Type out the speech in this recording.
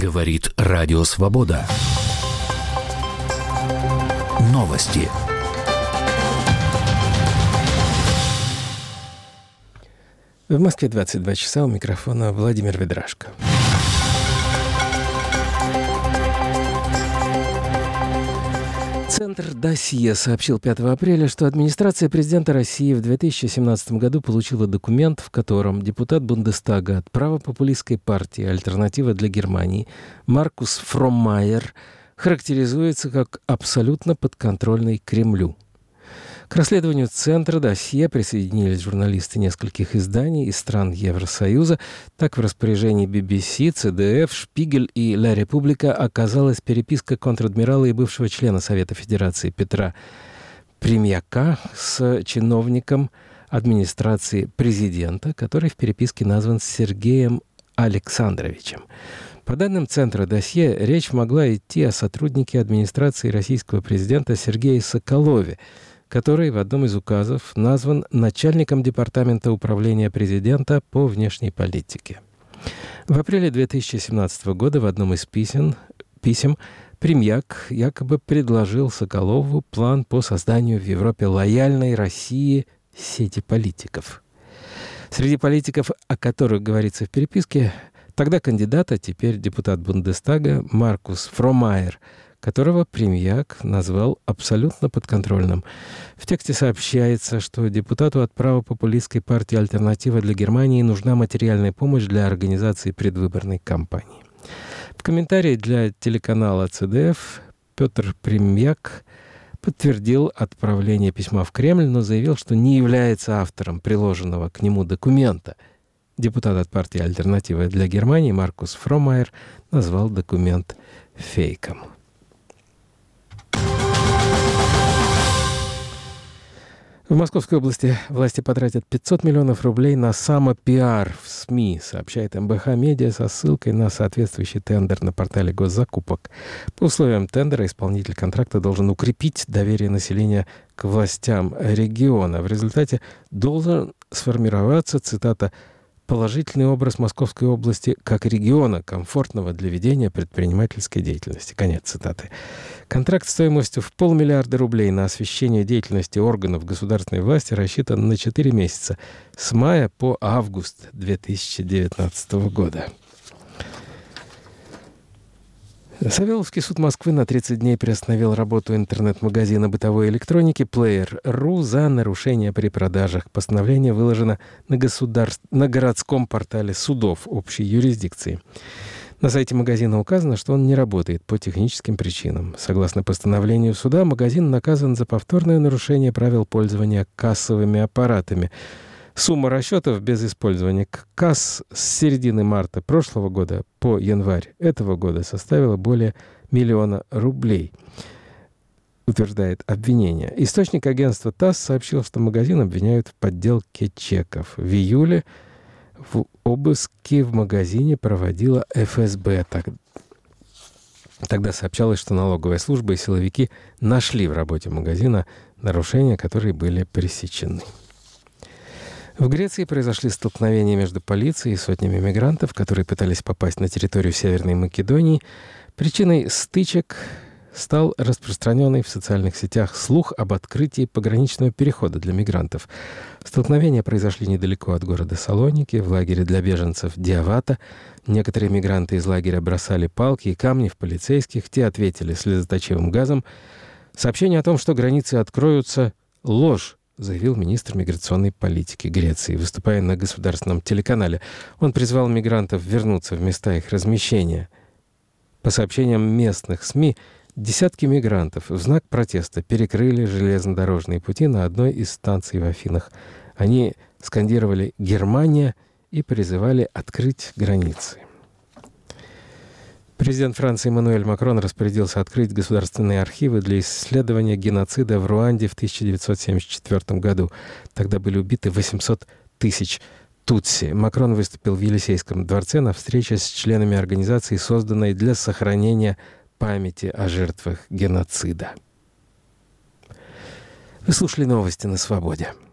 Говорит Радио Свобода. Новости. В Москве 22 часа, у микрофона Владимир Ведрашко. Центр «Досье» сообщил 5 апреля, что администрация президента России в 2017 году получила документ, в котором депутат Бундестага от правопопулистской партии «Альтернатива для Германии» Маркус Фроммайер характеризуется как абсолютно подконтрольный Кремлю. К расследованию Центра «Досье» присоединились журналисты нескольких изданий из стран Евросоюза. Так, в распоряжении BBC, CDF, Шпигель и Ля Република оказалась переписка контр-адмирала и бывшего члена Совета Федерации Петра Примьяка с чиновником администрации президента, который в переписке назван Сергеем Александровичем. По данным Центра «Досье», речь могла идти о сотруднике администрации российского президента Сергее Соколове, который в одном из указов назван начальником Департамента управления президента по внешней политике. В апреле 2017 года в одном из писем Примьяк якобы предложил Соколову план по созданию в Европе лояльной России сети политиков. Среди политиков, о которых говорится в переписке, тогда кандидат, а теперь депутат Бундестага Маркус Фроммайер, которого Примьяк назвал абсолютно подконтрольным. В тексте сообщается, что депутату от правопопулистской партии «Альтернатива для Германии» нужна материальная помощь для организации предвыборной кампании. В комментарии для телеканала CDF Петр Примьяк подтвердил отправление письма в Кремль, но заявил, что не является автором приложенного к нему документа. Депутат от партии «Альтернатива для Германии» Маркус Фроммайер назвал документ фейком. В Московской области власти потратят 500 миллионов рублей на самопиар в СМИ, сообщает МБХ Медиа со ссылкой на соответствующий тендер на портале госзакупок. По условиям тендера исполнитель контракта должен укрепить доверие населения к властям региона. В результате должен сформироваться, цитата, «положительный образ Московской области как региона, комфортного для ведения предпринимательской деятельности». Конец цитаты. Контракт стоимостью в 500 миллиона рублей на освещение деятельности органов государственной власти рассчитан на 4 месяца, с мая по август 2019 года. Савеловский суд Москвы на 30 дней приостановил работу интернет-магазина бытовой электроники Player.ru за нарушение при продажах. Постановление выложено на городском портале судов общей юрисдикции. На сайте магазина указано, что он не работает по техническим причинам. Согласно постановлению суда, магазин наказан за повторное нарушение правил пользования кассовыми аппаратами. Сумма расчетов без использования касс с середины марта прошлого года по январь этого года составила более 1 000 000 рублей, утверждает обвинение. Источник агентства ТАСС сообщил, что магазин обвиняют в подделке чеков. В июле обыски в магазине проводила ФСБ. Тогда сообщалось, что налоговая служба и силовики нашли в работе магазина нарушения, которые были пресечены. В Греции произошли столкновения между полицией и сотнями мигрантов, которые пытались попасть на территорию Северной Македонии. Причиной стычек стал распространенный в социальных сетях слух об открытии пограничного перехода для мигрантов. Столкновения произошли недалеко от города Салоники, в лагере для беженцев Диавата. Некоторые мигранты из лагеря бросали палки и камни в полицейских, те ответили слезоточивым газом. Сообщение о том, что границы откроются, — ложь, заявил министр миграционной политики Греции, выступая на государственном телеканале. Он призвал мигрантов вернуться в места их размещения. По сообщениям местных СМИ, десятки мигрантов в знак протеста перекрыли железнодорожные пути на одной из станций в Афинах. Они скандировали «Германия» и призывали открыть границы. Президент Франции Эммануэль Макрон распорядился открыть государственные архивы для исследования геноцида в Руанде в 1974 году. Тогда были убиты 800 тысяч тутси. Макрон выступил в Елисейском дворце на встрече с членами организации, созданной для сохранения памяти о жертвах геноцида. Вы слушали новости на Свободе.